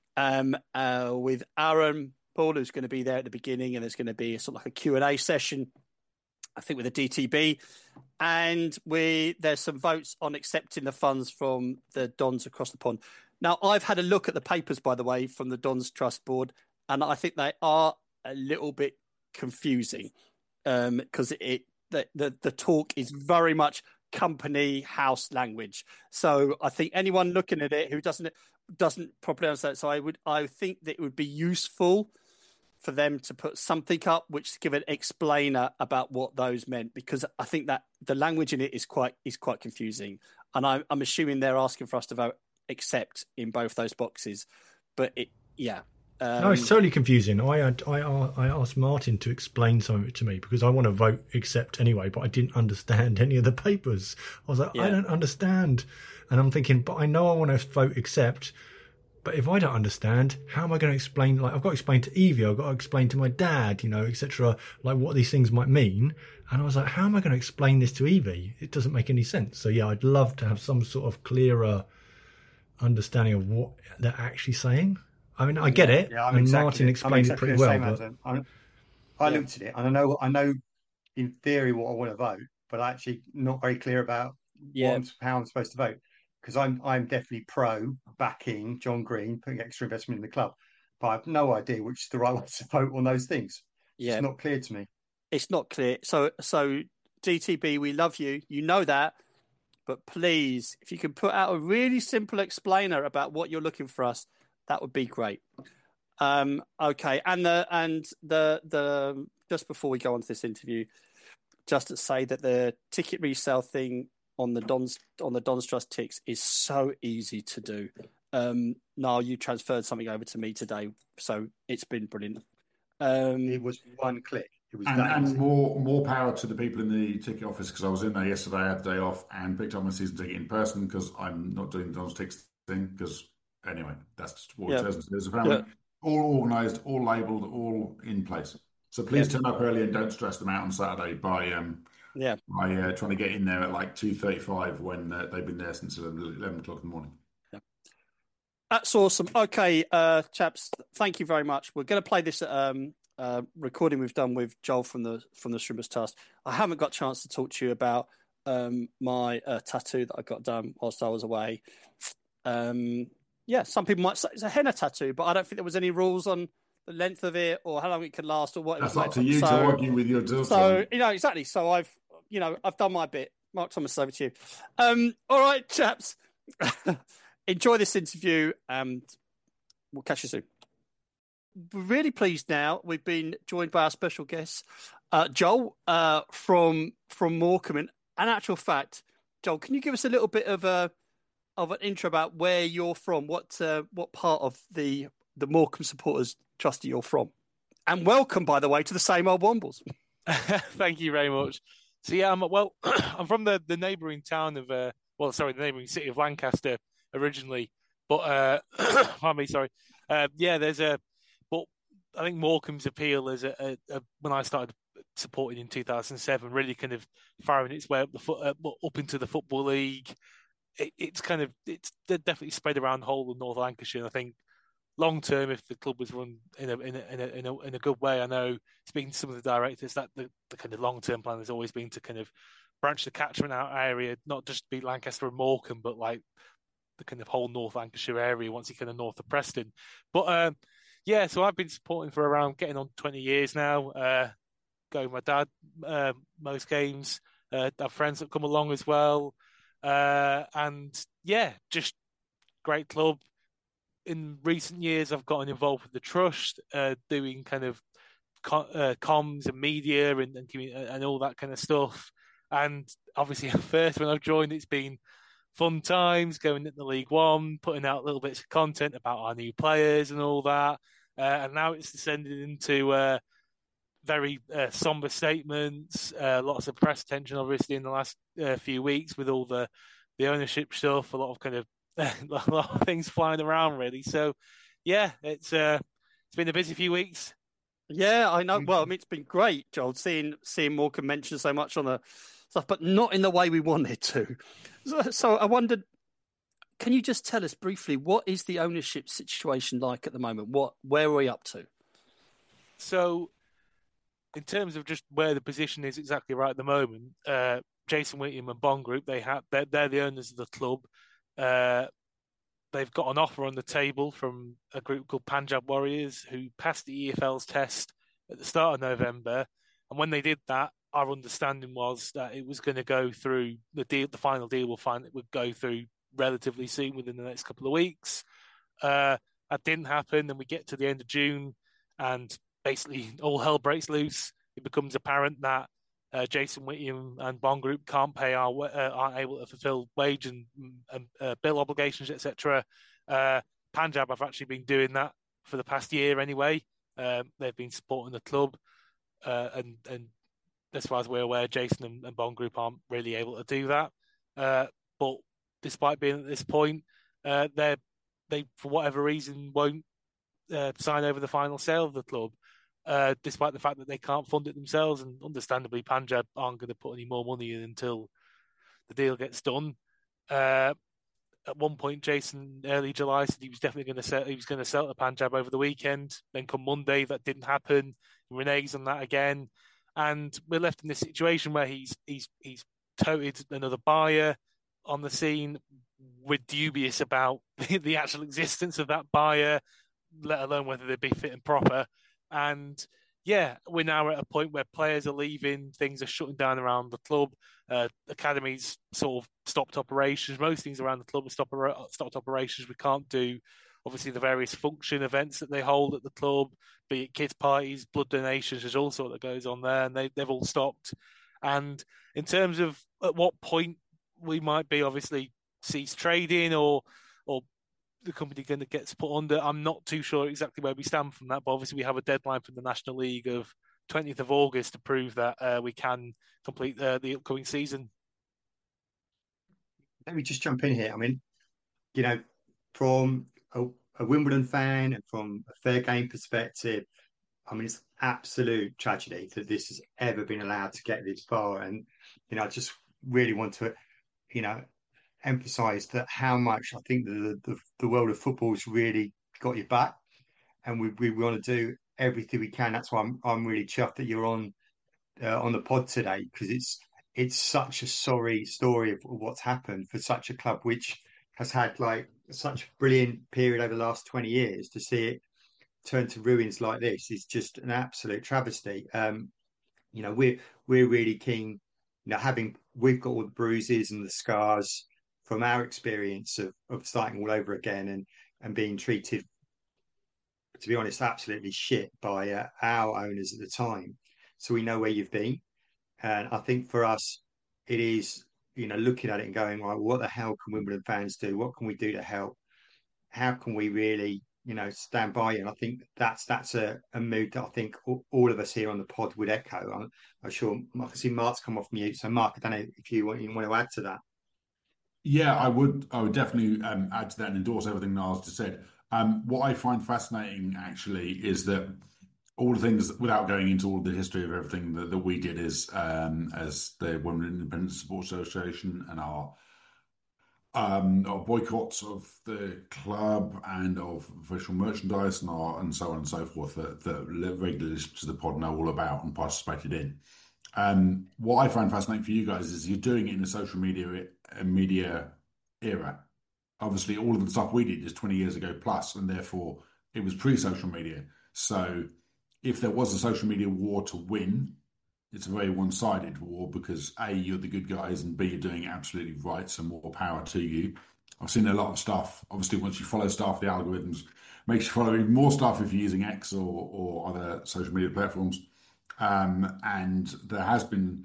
with Aaron Paul, who's going to be there at the beginning, and there's going to be sort of like a Q&A session, I think, with the DTB. And there's some votes on accepting the funds from the Dons across the pond. Now, I've had a look at the papers, by the way, from the Dons Trust Board, and I think they are a little bit confusing because the talk is very much company house language. So I think anyone looking at it who doesn't properly understand it, so I think that it would be useful for them to put something up which give an explainer about what those meant, because I think that the language in it is quite confusing, and I'm assuming they're asking for us to vote accept in both those boxes. But no, it's totally confusing.
I asked Martin to explain some of it to me because I want to vote accept anyway, but I didn't understand any of the papers. I was like, I don't understand, and I'm thinking, but I know I want to vote accept. But if I don't understand, how am I going to explain? Like, I've got to explain to Evie, I've got to explain to my dad, etc., like what these things might mean. And I was like, how am I going to explain this to Evie? It doesn't make any sense. So yeah, I'd love to have some sort of clearer understanding of what they're actually saying. I mean, I get it.
Yeah,
Martin explained it pretty well. But
I looked at it and I know in theory what I want to vote, but I'm actually not very clear about how I'm supposed to vote. Because I'm definitely pro backing John Green, putting extra investment in the club. But I have no idea which is the right way to vote on those things. Yeah. It's not clear to me.
It's not clear. So DTB, we love you. You know that. But please, if you can put out a really simple explainer about what you're looking for us, that would be great. Okay. And the just before we go on to this interview, just to say that the ticket resale thing on the Dons Trust ticks is so easy to do. Niall, you transferred something over to me today, so it's been brilliant.
It was one click. It was
and more power to the people in the ticket office, because I was in there yesterday, I had the day off and picked up my season ticket in person because I'm not doing the Dons ticks thing because anyway, that's just what it is. There's apparently all organised, all labelled, all in place. So please turn up early and don't stress them out on Saturday by
Yeah.
by trying to get in there at like 2:35 when they've been there since 11 o'clock in the morning.
That's awesome. Okay, chaps, thank you very much. We're going to play this recording we've done with Joel from the Streamers Task. I haven't got a chance to talk to you about my tattoo that I got done whilst I was away. Some people might say it's a henna tattoo, but I don't think there was any rules on the length of it or how long it could last or what.
That's up to you to argue with your daughter.
So exactly. So I've done my bit. Mark Thomas, over to you. All right, chaps. Enjoy this interview and we'll catch you soon. We're really pleased now. We've been joined by our special guest, Joel, from Morecambe. And in actual fact, Joel, can you give us a little bit of an intro about where you're from? What part of the Morecambe Supporters Trust you're from? And welcome, by the way, to the Same Old Wombles.
Thank you very much. So yeah, I'm from the neighbouring town of the neighbouring city of Lancaster originally, but but I think Morecambe's appeal is when I started supporting in 2007, really kind of firing its way up into the Football League. It's definitely spread around the whole of North Lancashire. And I think long term, if the club was run in a good way, I know speaking to some of the directors that the kind of long term plan has always been to kind of branch the catchment out area, not just be Lancaster and Morecambe, but like the kind of whole North Lancashire area once you kind of north of Preston. But so I've been supporting for around getting on 20 years now. Going with my dad most games. Have friends that come along as well. And yeah, just great club. In recent years, I've gotten involved with the trust, doing kind of comms and media and all that kind of stuff. And obviously, at first when I've joined, it's been fun times, going into League One, putting out little bits of content about our new players and all that. And now it's descended into very somber statements, lots of press attention, obviously, in the last few weeks with all the ownership stuff, a lot of kind of a lot of things flying around, really. So, yeah, it's been a busy few weeks.
Yeah, I know. Well, I mean, it's been great, Joel, seeing Morecambe mentioned so much on the stuff, but not in the way we wanted to. So I wondered, can you just tell us briefly, what is the ownership situation like at the moment? Where are we up to?
So, in terms of just where the position is exactly right at the moment, Jason Whittingham and Bond Group, they're the owners of the club. They've got an offer on the table from a group called Punjab Warriors, who passed the EFL's test at the start of November. And when they did that, our understanding was that it was going to go through the final deal would go through relatively soon, within the next couple of weeks. That didn't happen. Then we get to the end of June and basically all hell breaks loose. It becomes apparent that Jason Whittingham and Bond Group aren't able to fulfil wage and bill obligations, etc. Punjab have actually been doing that for the past year anyway. They've been supporting the club, and as far as we're aware, Jason and Bond Group aren't really able to do that. But despite being at this point, they for whatever reason won't sign over the final sale of the club. Despite the fact that they can't fund it themselves, and understandably, Punjab aren't going to put any more money in until the deal gets done. At one point, Jason, early July, said he was definitely going to sell to Punjab over the weekend. Then come Monday, that didn't happen. Renege's on that again, and we're left in this situation where he's touted another buyer on the scene. We're dubious about the actual existence of that buyer, let alone whether they'd be fit and proper. And yeah, we're now at a point where players are leaving, things are shutting down around the club, academies sort of stopped operations, most things around the club have stopped operations. We can't do, obviously, the various function events that they hold at the club, be it kids' parties, blood donations, there's all sort that goes on there, and they've all stopped. And in terms of at what point we might be obviously cease trading or the company going to get put under, I'm not too sure exactly where we stand from that, but obviously we have a deadline from the National League of 20th of August to prove that we can complete the upcoming season.
Let me just jump in here. I mean, from a Wimbledon fan and from a fair game perspective, I mean, absolute tragedy that this has ever been allowed to get this far. And, I just really want to, emphasise that how much I think the world of football's really got your back, and we want to do everything we can. That's why I'm really chuffed that you're on the pod today, because it's such a sorry story of what's happened for such a club which has had like such a brilliant period over the last 20 years. To see it turn to ruins like this is just an absolute travesty. We're really keen, we've got all the bruises and the scars from our experience of starting all over again and being treated, to be honest, absolutely shit by our owners at the time. So we know where you've been. And I think for us, it is, looking at it and going, right, what the hell can Wimbledon fans do? What can we do to help? How can we really, stand by you? And I think that's a mood that I think all of us here on the pod would echo. I'm sure I can see Mark's come off mute. So Mark, I don't know if you want to add to that.
Yeah, I would definitely add to that and endorse everything Niles just said. What I find fascinating actually is that all the things, without going into all the history of everything that we did as the Women Independent Sports Association, and our boycotts of the club and of official merchandise and so on and so forth that regular listeners to the pod know all about and participated in. What I find fascinating for you guys is you're doing it in a social media era. Obviously, all of the stuff we did is 20 years ago plus, and therefore it was pre-social media. So if there was a social media war to win, it's a very one-sided war, because A, you're the good guys, and B, you're doing it absolutely right, so more power to you. I've seen a lot of stuff. Obviously, once you follow stuff, the algorithms makes you follow even more stuff if you're using X or other social media platforms. And there has been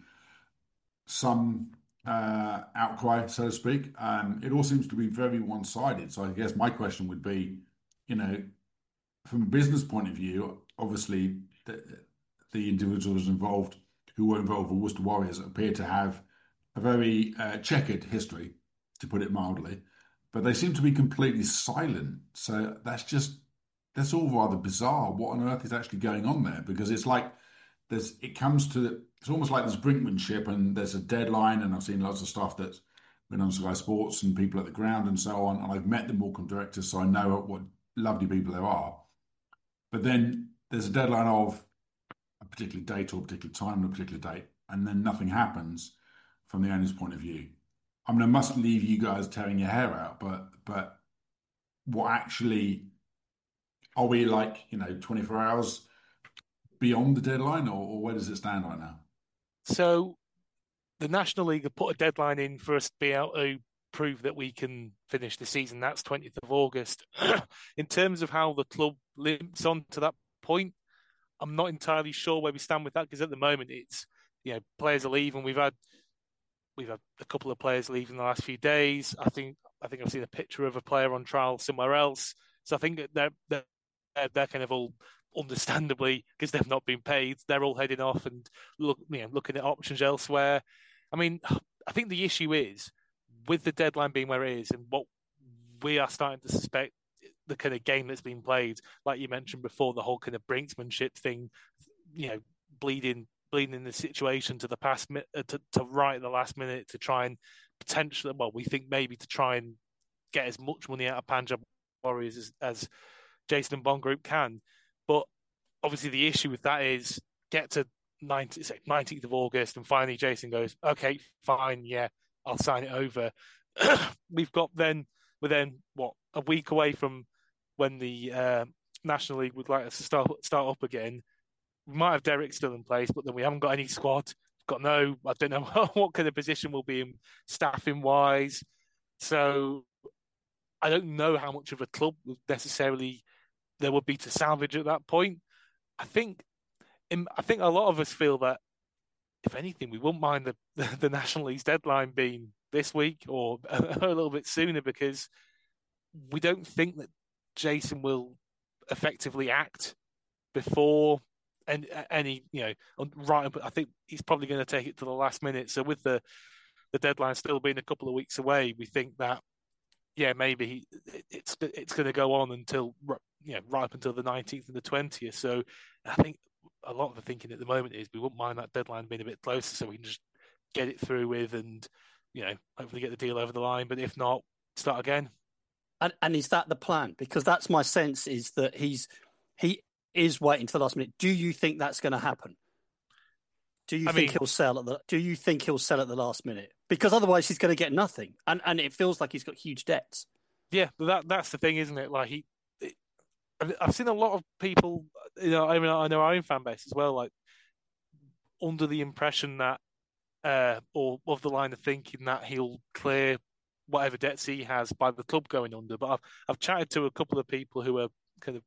some outcry, so to speak. It all seems to be very one-sided. So I guess my question would be, from a business point of view, obviously the individuals involved who were involved with Worcester Warriors appear to have a very checkered history, to put it mildly, but they seem to be completely silent. So that's all rather bizarre. What on earth is actually going on there? Because it's like it's almost like there's brinkmanship and there's a deadline, and I've seen lots of stuff that's been on Sky Sports and people at the ground and so on, and I've met the Morecambe directors, so I know what lovely people there are. But then there's a deadline of a particular date or a particular time and a particular date, and then nothing happens from the owner's point of view. I mean, I must leave you guys tearing your hair out, but what actually are we, 24 hours beyond the deadline, or where does it stand right now?
So the National League have put a deadline in for us to be able to prove that we can finish the season. That's 20th of August. In terms of how the club limps on to that point, I'm not entirely sure where we stand with that, because at the moment it's, players are leaving. We've had a couple of players leave in the last few days. I think I've seen a picture of a player on trial somewhere else. So I think they're kind of all, understandably, because they've not been paid, they're all heading off and looking at options elsewhere. I mean, I think the issue is, with the deadline being where it is, and what we are starting to suspect, the kind of game that's been played, like you mentioned before, the whole kind of brinksmanship thing, bleeding the situation to the past, to right at the last minute, to try and potentially, we think maybe to try and get as much money out of Punjab Warriors as Jason and Bond Group can. But obviously the issue with that is get to 19th of August and finally Jason goes, okay, fine, yeah, I'll sign it over. We're then a week away from when the National League would like us to start up again. We might have Derek still in place, but then we haven't got any squad. I don't know what kind of position we'll be in staffing wise. So I don't know how much of a club necessarily there would be to salvage at that point. I think a lot of us feel that, if anything, we wouldn't mind the National League's deadline being this week or a little bit sooner, because we don't think that Jason will effectively act before any right. I think he's probably going to take it to the last minute. So with the deadline still being a couple of weeks away, we think that maybe it's going to go on until right up until the 19th and the 20th. So I think a lot of the thinking at the moment is we wouldn't mind that deadline being a bit closer so we can just get it through with and, hopefully get the deal over the line. But if not, start again.
And is that the plan? Because that's my sense, is that he is waiting to the last minute. Do you think that's going to happen? Do you think he'll sell at the last minute? Because otherwise he's going to get nothing, and it feels like he's got huge debts.
Yeah, but that's the thing, isn't it? Like I've seen a lot of people, I know our own fan base as well, like under the impression that, or of the line of thinking that he'll clear whatever debts he has by the club going under. But I've chatted to a couple of people who are kind of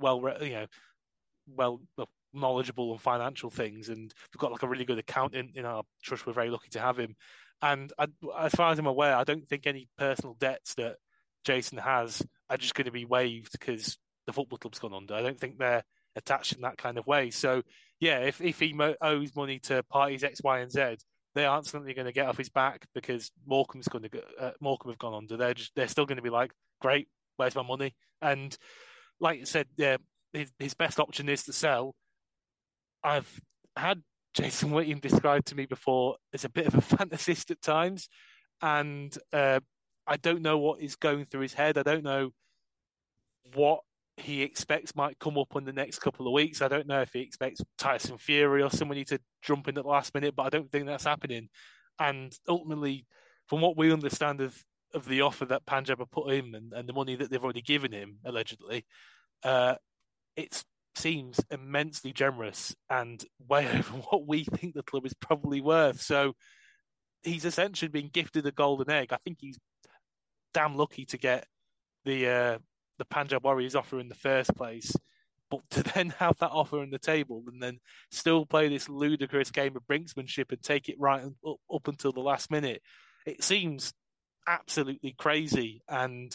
well knowledgeable on financial things, and we've got like a really good accountant in our trust. We're very lucky to have him. And as far as I'm aware, I don't think any personal debts that Jason has are just going to be waived because the football club's gone under. I don't think they're attached in that kind of way. So yeah, if he owes money to parties X, Y, and Z, they aren't suddenly going to get off his back because Morecambe have gone under. They're still going to be like, great, where's my money? And like you said, his best option is to sell. I've had Jason Whittingham described to me before as a bit of a fantasist at times, and I don't know what is going through his head. I don't know what he expects might come up in the next couple of weeks. I don't know if he expects Tyson Fury or somebody to jump in at the last minute, but I don't think that's happening. And ultimately, from what we understand of the offer that Panjab have put him and the money that they've already given him, allegedly, it seems immensely generous and way over what we think the club is probably worth. So he's essentially been gifted a golden egg. I think he's damn lucky to get the Panjab Warriors offer in the first place, but to then have that offer on the table and then still play this ludicrous game of brinksmanship and take it right up until the last minute, it seems absolutely crazy. And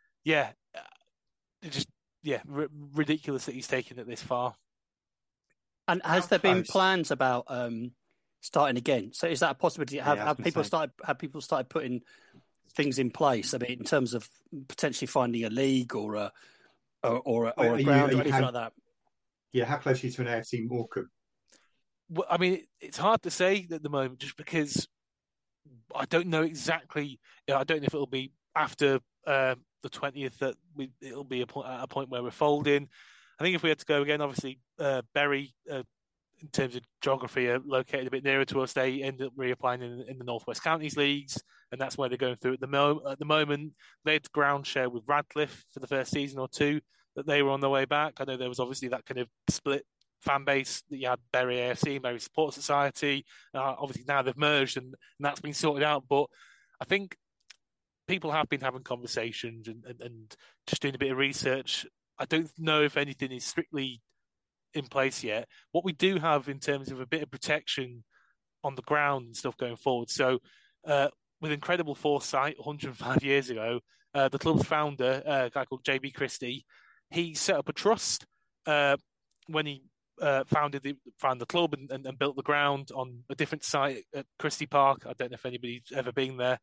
ridiculous that he's taken it this far.
And has there been plans about starting again? So is that a possibility? Have people started putting things in place? I mean, in terms of potentially finding a league or a ground or anything like that.
Yeah, how close are you to an AFC Morecambe?
Well, I mean, it's hard to say at the moment, just because I don't know exactly. I don't know if it'll be after the 20th that it'll be at a point where we're folding. I think if we had to go again, obviously Bury, in terms of geography, are located a bit nearer to us. They end up reapplying in the Northwest Counties leagues, and that's where they're going through at the moment. They had ground share with Radcliffe for the first season or two that they were on their way back. I know there was obviously that kind of split fan base that you had Bury AFC, Bury Support Society. Obviously now they've merged and that's been sorted out. But I think people have been having conversations and just doing a bit of research. I don't know if anything is strictly in place yet. What we do have in terms of a bit of protection on the ground and stuff going forward. So with incredible foresight, 105 years ago, the club's founder, a guy called J.B. Christie, he set up a trust when he founded the club and built the ground on a different site at Christie Park. I don't know if anybody's ever been there.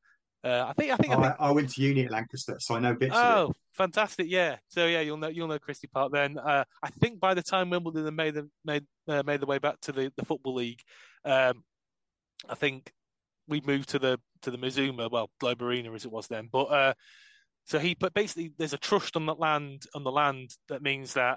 I
went to uni at Lancaster, so I know bits of it.
Oh, fantastic! Yeah, so yeah, you'll know Christie Park then. I think by the time Wimbledon made the way back to the Football League, I think we moved to the Mizuma, well, Globe Arena as it was then. But so basically there's a trust on the land that means that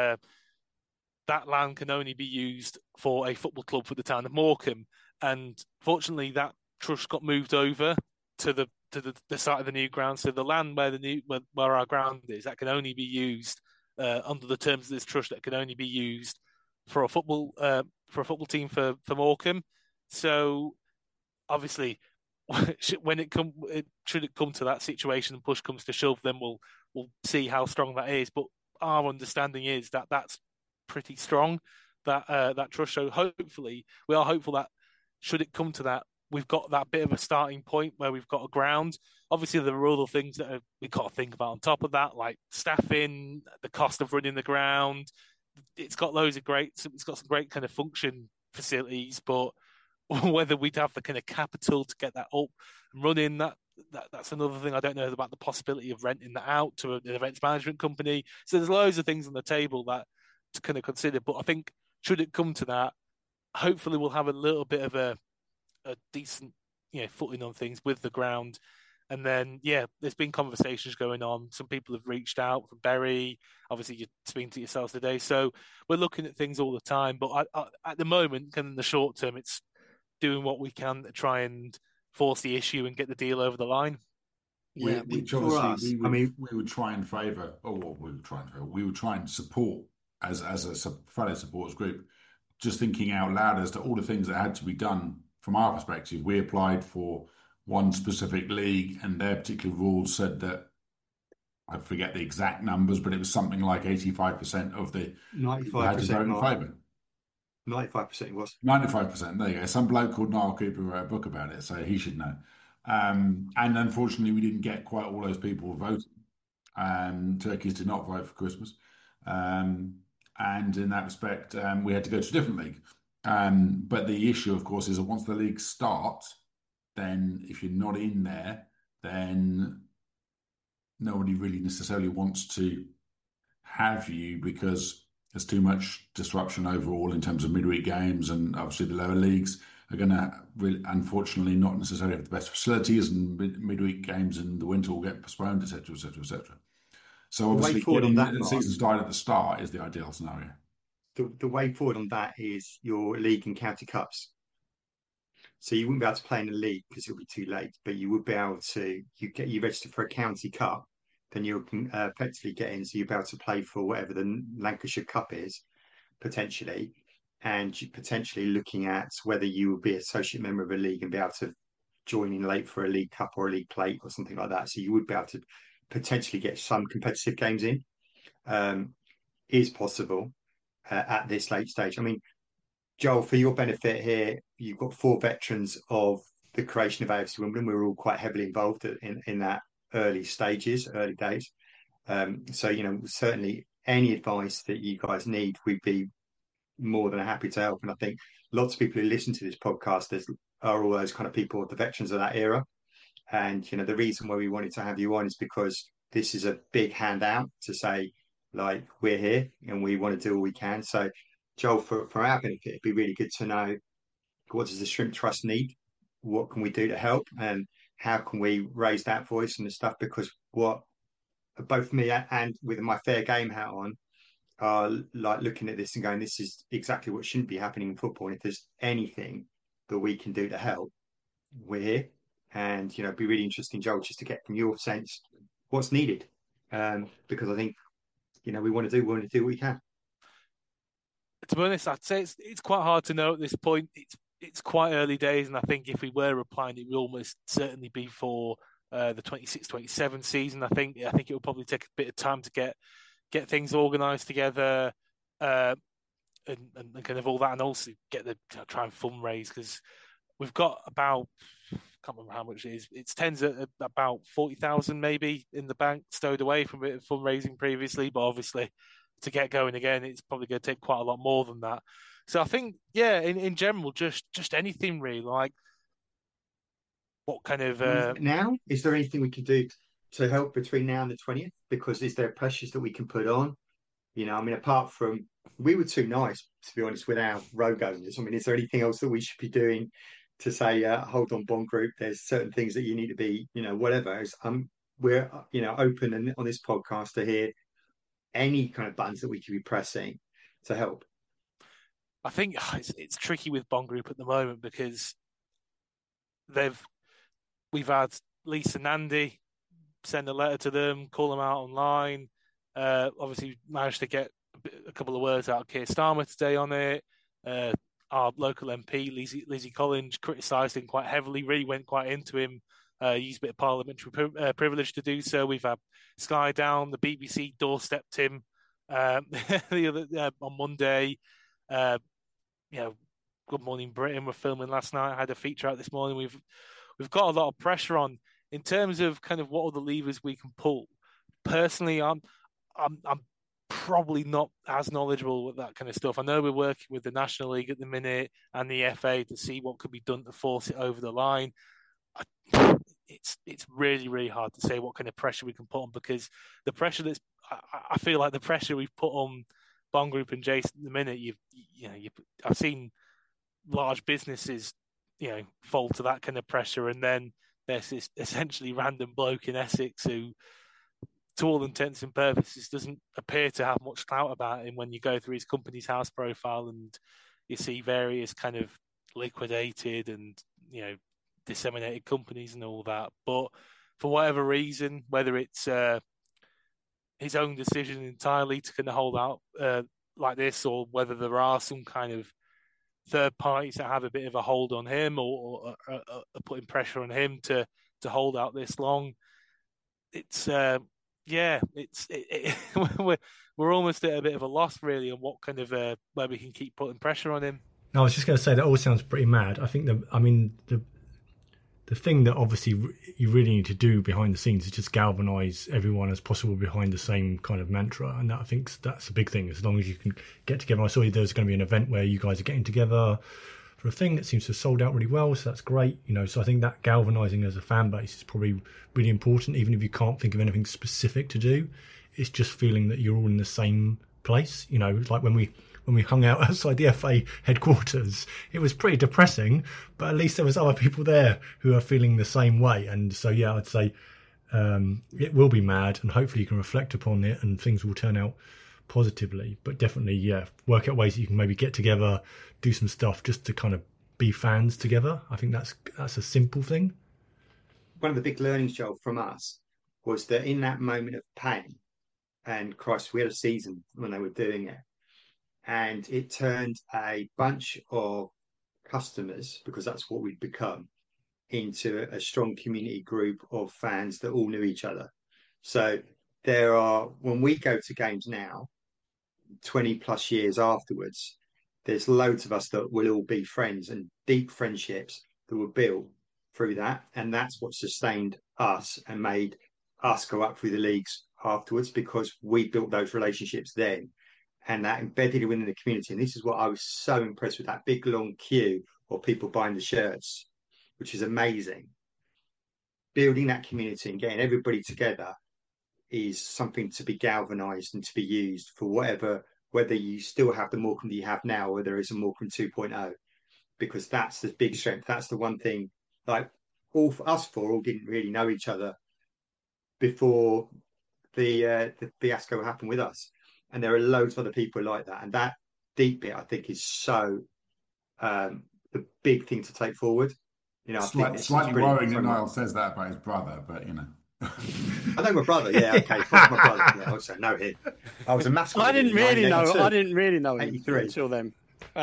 that land can only be used for a football club for the town of Morecambe, and fortunately that trust got moved over to the site of the new ground. So the land where our ground is, that can only be used under the terms of this trust, that can only be used for a football team for Morecambe. So obviously, should it come to that situation and push comes to shove, then we'll see how strong that is. But our understanding is that that's pretty strong, that trust. So hopefully, we are hopeful that should it come to that, we've got that bit of a starting point where we've got a ground. Obviously, there are other things that we've got to think about on top of that, like staffing, the cost of running the ground. It's got some great kind of function facilities, but whether we'd have the kind of capital to get that up and running, that's another thing. I don't know about the possibility of renting that out to an events management company. So there's loads of things on the table that to kind of consider. But I think should it come to that, hopefully we'll have a little bit of a decent, footing on things with the ground. And then, there's been conversations going on. Some people have reached out from Bury. Obviously, you're speaking to yourselves today. So we're looking at things all the time. But at the moment, in the short term, it's doing what we can to try and force the issue and get the deal over the line.
Yeah,
which obviously we would try and favour, or what we would try and favour, we would try and support as a fellow supporters group. Just thinking out loud as to all the things that had to be done from our perspective. We applied for one specific league, and their particular rules said that, I forget the exact numbers, but it was something like 85% of the
95%
had to vote in favour.
95% it was.
95%. There you go. Some bloke called Niall Cooper wrote a book about it, so he should know. And unfortunately, we didn't get quite all those people voting. Turkeys did not vote for Christmas. And in that respect, we had to go to a different league. But the issue, of course, is that once the league starts, then if you're not in there, then nobody really necessarily wants to have you, because there's too much disruption overall in terms of midweek games, and obviously the lower leagues are going to really, unfortunately, not necessarily have the best facilities, and midweek games in the winter will get postponed, etc., etc., etc. So obviously, getting the season started at the start is the ideal scenario.
The way forward on that is your league and county cups. So you wouldn't be able to play in the league because it'll be too late, but you would be able to. You register for a county cup, then you can effectively get in. So you'll be able to play for whatever the Lancashire Cup is, potentially, and you potentially looking at whether you will be an associate member of a league and be able to join in late for a league cup or a league plate or something like that. So you would be able to potentially get some competitive games in. Is possible at this late stage. I mean, Joel, for your benefit here, you've got 4 veterans of the creation of AFC Wimbledon. We were all quite heavily involved in that early days. So, certainly any advice that you guys need, we'd be more than happy to help. And I think lots of people who listen to this podcast are all those kind of people, the veterans of that era. And, the reason why we wanted to have you on is because this is a big handout to say, like, we're here and we want to do all we can. So, Joel, for our benefit, it'd be really good to know, what does the Shrimp Trust need? What can we do to help? And how can we raise that voice and the stuff? Because what both me and with my fair game hat on are like looking at this and going, this is exactly what shouldn't be happening in football. And if there's anything that we can do to help, we're here. And, it'd be really interesting, Joel, just to get from your sense what's needed. Because I think, we want to do what we can.
To be honest, I'd say it's quite hard to know at this point. It's quite early days, and I think if we were applying, it would almost certainly be for the 26-27 season. I think it will probably take a bit of time to get things organised together, and kind of all that, and also try and fundraise, because we've got about, I can't remember how much it is. It's tens at about 40,000 maybe in the bank stowed away from a bit of fundraising previously, but obviously, to get going again, it's probably going to take quite a lot more than that. So I think, in general, just anything really, like what kind of...
Now, is there anything we can do to help between now and the 20th? Because is there pressures that we can put on? Apart from, we were too nice, to be honest, with our road owners. Is there anything else that we should be doing to say, hold on, Bond Group, there's certain things that you need to be, whatever. We're, open and on this podcast to hear any kind of buttons that we could be pressing to help.
I think it's tricky with Bond Group at the moment, because we've had Lisa and Andy send a letter to them, call them out online. Obviously managed to get a couple of words out of Keir Starmer today on it. Our local MP, Lizzie Collins, criticised him quite heavily, really went quite into him. Used a bit of parliamentary privilege to do so. We've had Sky down, the BBC doorstepped him on Monday. Good Morning Britain were filming last night. I had a feature out this morning. We've got a lot of pressure on in terms of kind of what are the levers we can pull. Personally, I'm probably not as knowledgeable with that kind of stuff. I know we're working with the National League at the minute and the FA to see what could be done to force it over the line. It's really, really hard to say what kind of pressure we can put on, because the pressure I feel like the pressure we've put on Bond Group and Jason at the minute, I've seen large businesses, fall to that kind of pressure, and then there's this essentially random bloke in Essex who, to all intents and purposes, doesn't appear to have much clout about him when you go through his company's house profile and you see various kind of liquidated and, disseminated companies and all that. But for whatever reason, whether it's his own decision entirely to kind of hold out like this, or whether there are some kind of third parties that have a bit of a hold on him or putting pressure on him to hold out this long, we're almost at a bit of a loss really on what kind of where we can keep putting pressure on him.
No, I was just going to say that all sounds pretty mad. I think the thing that obviously you really need to do behind the scenes is just galvanise everyone as possible behind the same kind of mantra, and I think that's a big thing. As long as you can get together, I saw there's going to be an event where you guys are getting together for a thing that seems to have sold out really well, so that's great. So I think that galvanising as a fan base is probably really important, even if you can't think of anything specific to do. It's just feeling that you're all in the same place. Like when we hung out outside the FA headquarters, it was pretty depressing, but at least there was other people there who are feeling the same way. And so, yeah, I'd say it will be mad, and hopefully you can reflect upon it and things will turn out positively. But definitely, yeah, work out ways that you can maybe get together, do some stuff just to kind of be fans together. I think that's a simple thing.
One of the big learnings, Joel, from us was that in that moment of pain, and Christ, we had a season when they were doing it, and it turned a bunch of customers, because that's what we'd become, into a strong community group of fans that all knew each other. So when we go to games now, 20 plus years afterwards, there's loads of us that will all be friends, and deep friendships that were built through that. And that's what sustained us and made us go up through the leagues afterwards, because we built those relationships then, and that embedded within the community. And this is what I was so impressed with, that big long queue of people buying the shirts, which is amazing. Building that community and getting everybody together is something to be galvanized and to be used for whether you still have the Morecambe that you have now, or there is a Morecambe 2.0, because that's the big strength. That's the one thing, like us four all didn't really know each other before the fiasco happened with us. And there are loads of other people like that. And that deep bit, I think, is so the big thing to take forward.
Slightly worrying that Niall says that about his brother, but
I know my brother. Yeah, okay, fuck my brother. Yeah, I'll say no here. I was a mascot.
I didn't really know him until then.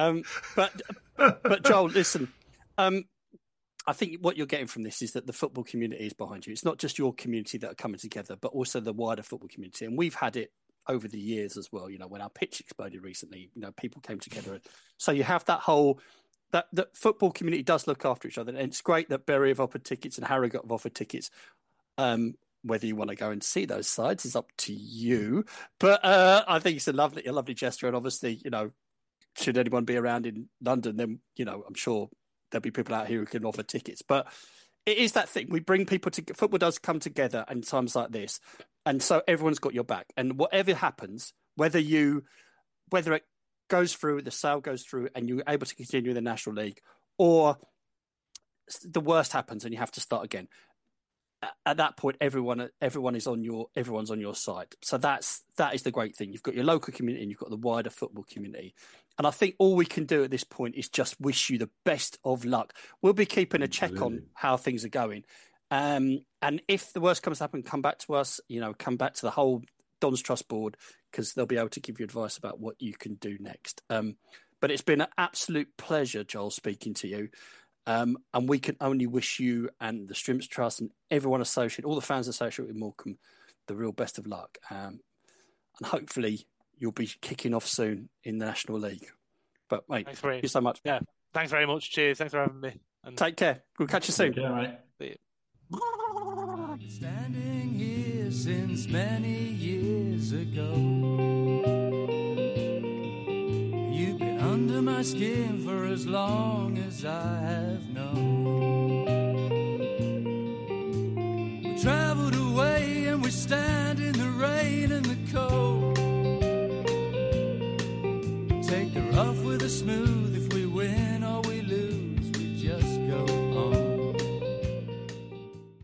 But Joel, listen. I think what you're getting from this is that the football community is behind you. It's not just your community that are coming together, but also the wider football community. And we've had it over the years as well. When our pitch exploded recently, people came together. So you have that whole that football community does look after each other, and it's great that Bury have offered tickets and Harrogate have offered tickets. Whether you want to go and see those sides is up to you, but I think it's a lovely gesture. And obviously, should anyone be around in London, then I'm sure there'll be people out here who can offer tickets. But it is that thing. We bring people to football does come together in times like this, and so everyone's got your back. And whatever happens, whether it goes through, the sale goes through, and you're able to continue in the National League, or the worst happens and you have to start again. At that point, everyone's on your side. So that is the great thing. You've got your local community and you've got the wider football community. And I think all we can do at this point is just wish you the best of luck. We'll be keeping a check on how things are going. And if the worst comes to happen, come back to us, come back to the whole Don's Trust board, because they'll be able to give you advice about what you can do next. But it's been an absolute pleasure, Joel, speaking to you. And we can only wish you and the Strimps Trust and everyone associated, all the fans associated with Morecambe, the real best of luck. And hopefully you'll be kicking off soon in the National League. But, mate, thank you so much.
Yeah, thanks very much. Cheers. Thanks for having me. And
take care. We'll catch you soon.
Take care, mate.
See you.
Standing here since many years ago. You've been under my skin for as long as I have known. We travelled away and we stand in the rain and the cold. smooth